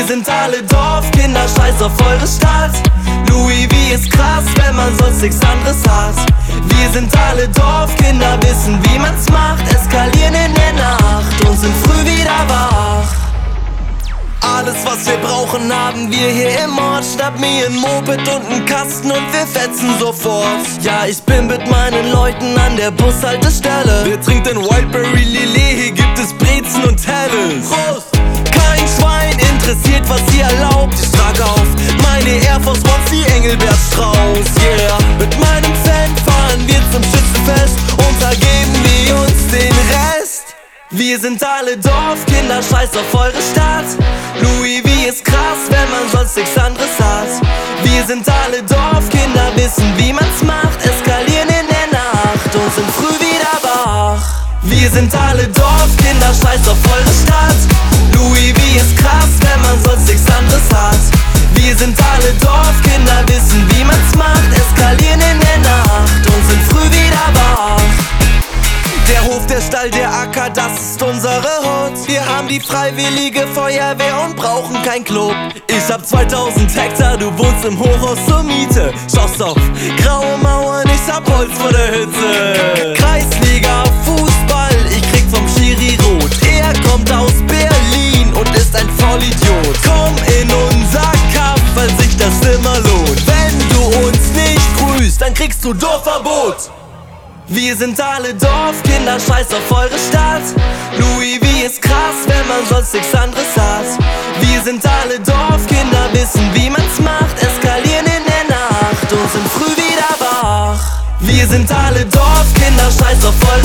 Wir sind alle Dorfkinder, scheiß auf eure Stadt. Louis V ist krass, wenn man sonst nichts anderes hat. Wir sind alle Dorfkinder, wissen wie man's macht. Eskalieren in der Nacht und sind früh wieder wach. Alles was wir brauchen haben wir hier im Ort. Schnapp mir ein Moped und einen Kasten und wir fetzen sofort. Ja, ich bin mit meinen Leuten an der Bushaltestelle. Wer trinkt denn Wildberry Lillet? Hier gibt es Brezen und Helles. Prost! Kein Schwein interessiert, was ihr erlaubt. Ich trage auf meine Air Force Ones wie Engelbert Strauß. Yeah, mit meinem Fan fahren wir zum Schützenfest und da geben wir uns den Rest. Wir sind alle Dorfkinder, scheiß auf eure Stadt. Louis V ist krass, wenn man sonst nichts anderes hat. Wir sind alle Dorfkinder, wissen wie man's macht. Eskalieren in der Nacht und sind früh wieder wach. Wir sind alle Dorfkinder, scheiß auf eure Stadt. Louis V ist krass, wenn man sonst nichts anderes hat. Wir sind alle Dorfkinder, wissen wie man's macht. Eskalieren in der Nacht und sind früh wieder wach. Der Hof, der Stall, der Acker, das ist unsere Hut. Wir haben die freiwillige Feuerwehr und brauchen kein Club. Ich hab 2000 Hektar, du wohnst im Hochhaus zur Miete. Schaust auf graue Mauern, ich hab Holz vor der Hütte. Kreisliga, Fußball, ich krieg vom Schiri rot. Er kommt aus Berlin und ist ein Vollidiot. Komm in unser Kaff, weil sich das immer lohnt. Wenn du uns nicht grüßt, dann kriegst du Dorfverbot. Wir sind alle Dorfkinder, scheiß auf eure Stadt. Louis V ist krass, wenn man sonst nichts anderes hat. Wir sind alle Dorfkinder, wissen wie man's macht. Eskalieren in der Nacht und sind früh wieder wach. Wir sind alle Dorfkinder, scheiß auf eure